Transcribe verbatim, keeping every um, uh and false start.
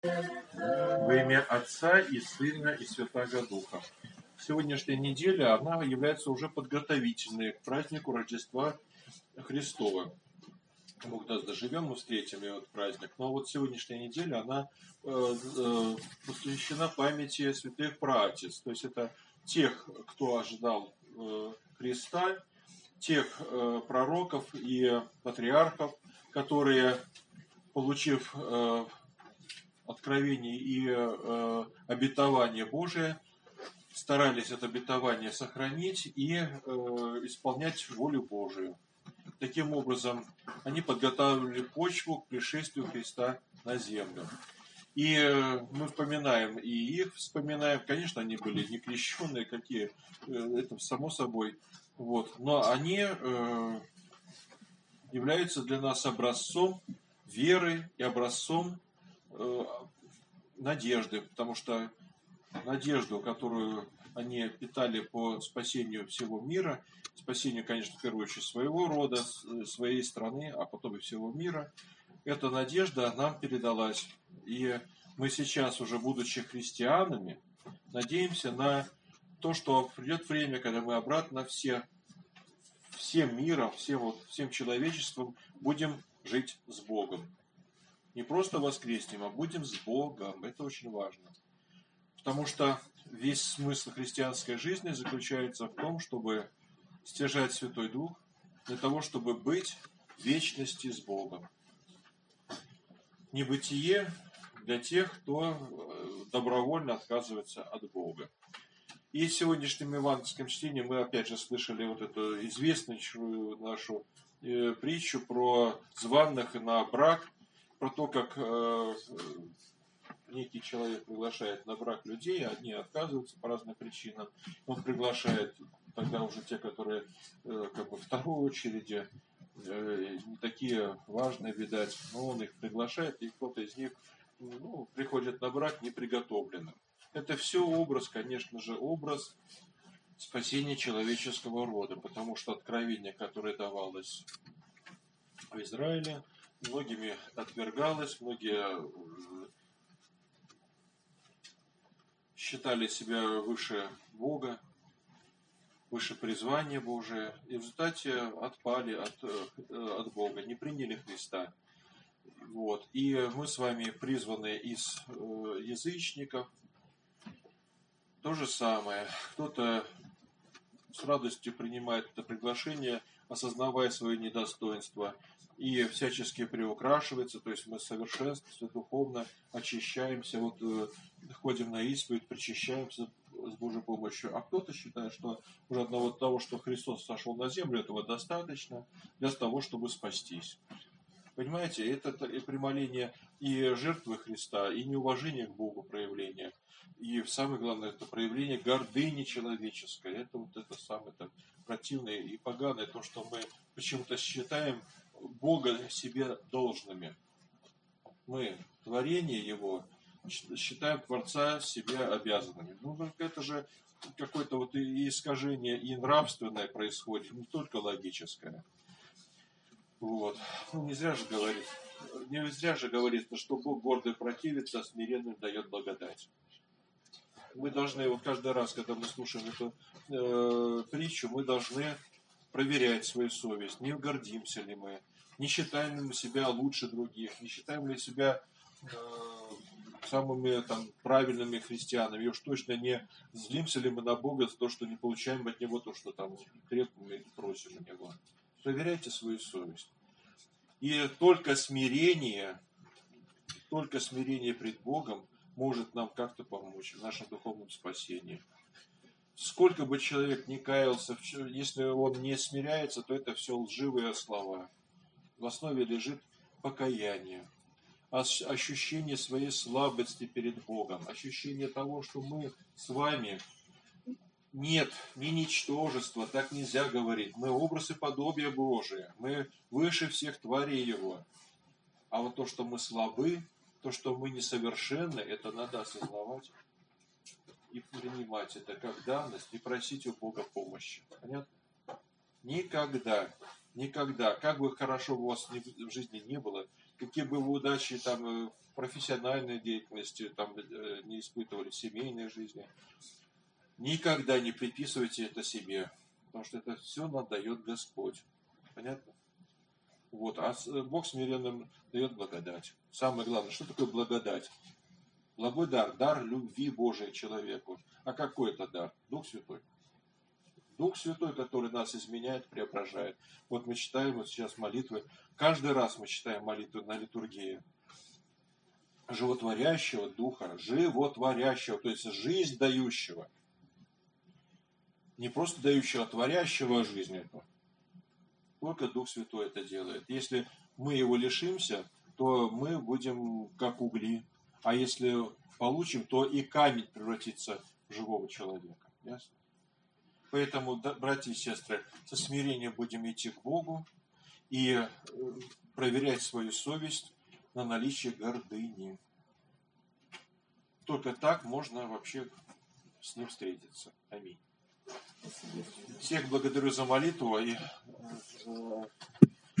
Во имя Отца и Сына и Святаго Духа. Сегодняшняя неделя, она является уже подготовительной к празднику Рождества Христова. Бог даст, доживем, мы встретим этот праздник. Но вот сегодняшняя неделя, она э, э, посвящена памяти святых праотец. То есть это тех, кто ожидал э, Христа, тех э, пророков и патриархов, которые, получив э, откровение и э, обетование Божие, старались это обетование сохранить и э, исполнять волю Божию. Таким образом, они подготавливали почву к пришествию Христа на землю. И э, мы вспоминаем, и их вспоминаем. Конечно, они были не крещенные, какие, э, это само собой. Вот. Но они э, являются для нас образцом веры и образцом э, надежды, потому что надежду, которую они питали по спасению всего мира, спасению, конечно, в первую очередь своего рода, своей страны, а потом и всего мира, эта надежда нам передалась. И мы сейчас, уже будучи христианами, надеемся на то, что придет время, когда мы обратно все, всем миром, всем, вот, всем человечеством будем жить с Богом. Не просто воскреснем, а будем с Богом. Это очень важно. Потому что весь смысл христианской жизни заключается в том, чтобы стяжать Святой Дух для того, чтобы быть в вечности с Богом. Небытие для тех, кто добровольно отказывается от Бога. И в сегодняшнем евангельском чтении мы опять же слышали вот эту известную нашу э, притчу про званых на брак, про то, как э, некий человек приглашает на брак людей, одни отказываются по разным причинам. Он приглашает тогда уже те, которые э, как бы второй очереди, э, не такие важные, видать, но он их приглашает, и кто-то из них ну, приходит на брак неприготовленным. Это все образ, конечно же, образ спасения человеческого рода, потому что откровение, которое давалось в Израиле, многими отвергалось, многие считали себя выше Бога, выше призвания Божия, и в результате отпали от, от Бога, не приняли Христа. Вот. И мы с вами призваны из язычников. То же самое. Кто-то с радостью принимает это приглашение, осознавая свое недостоинство, и всячески приукрашивается, то есть мы совершенствуемся духовно, очищаемся, вот ходим на исповедь, причащаемся с Божьей помощью. А кто-то считает, что уже одного того, что Христос сошел на землю, этого достаточно для того, чтобы спастись. Понимаете, это и премоление и жертвы Христа, и неуважение к Богу проявление. И самое главное, это проявление гордыни человеческой. Это вот это самое так противное и поганое, то, что мы почему-то считаем Бога себе должными. Мы, творение Его, считаем Творца себе обязанными. Ну, это же какое-то вот и искажение и нравственное происходит, не только логическое. Вот. Ну, не зря же говорит, не зря же говорится, что Бог гордый противится, а смиренным дает благодать. Мы должны, вот каждый раз, когда мы слушаем эту э, притчу, мы должны проверять свою совесть, не гордимся ли мы, не считаем ли мы себя лучше других, не считаем ли себя э, самыми там, правильными христианами, и уж точно не злимся ли мы на Бога за то, что не получаем от Него то, что там крепко мы просим у Него. Проверяйте свою совесть. И только смирение, только смирение пред Богом может нам как-то помочь в нашем духовном спасении. Сколько бы человек ни каялся, если он не смиряется, то это все лживые слова. В основе лежит покаяние, ощущение своей слабости перед Богом, ощущение того, что мы с вами нет, не ничтожество, так нельзя говорить. Мы образ и подобие Божие, мы выше всех тварей Его. А вот то, что мы слабы, то, что мы несовершенны, это надо осознавать и принимать это как данность и просить у Бога помощи. Понятно? Никогда, никогда, как бы хорошо у вас в жизни не было, какие бы вы удачи там в профессиональной деятельности, там э, не испытывали семейной жизни. Никогда не приписывайте это себе, потому что это все нам дает Господь. Понятно? Вот. А Бог смиренным дает благодать. Самое главное, что такое благодать? Благой дар, дар любви Божией человеку. А какой это дар? Дух Святой. Дух Святой, который нас изменяет, преображает. Вот мы читаем вот сейчас молитвы. Каждый раз мы читаем молитвы на литургии. Животворящего Духа, животворящего, то есть жизнь дающего. Не просто дающего, а творящего жизнь эту. Только Дух Святой это делает. Если мы его лишимся, то мы будем как угли. А если получим, то и камень превратится в живого человека. Ясно? Поэтому, братья и сестры, со смирением будем идти к Богу и проверять свою совесть на наличие гордыни. Только так можно вообще с ним встретиться. Аминь. Всех благодарю за молитву и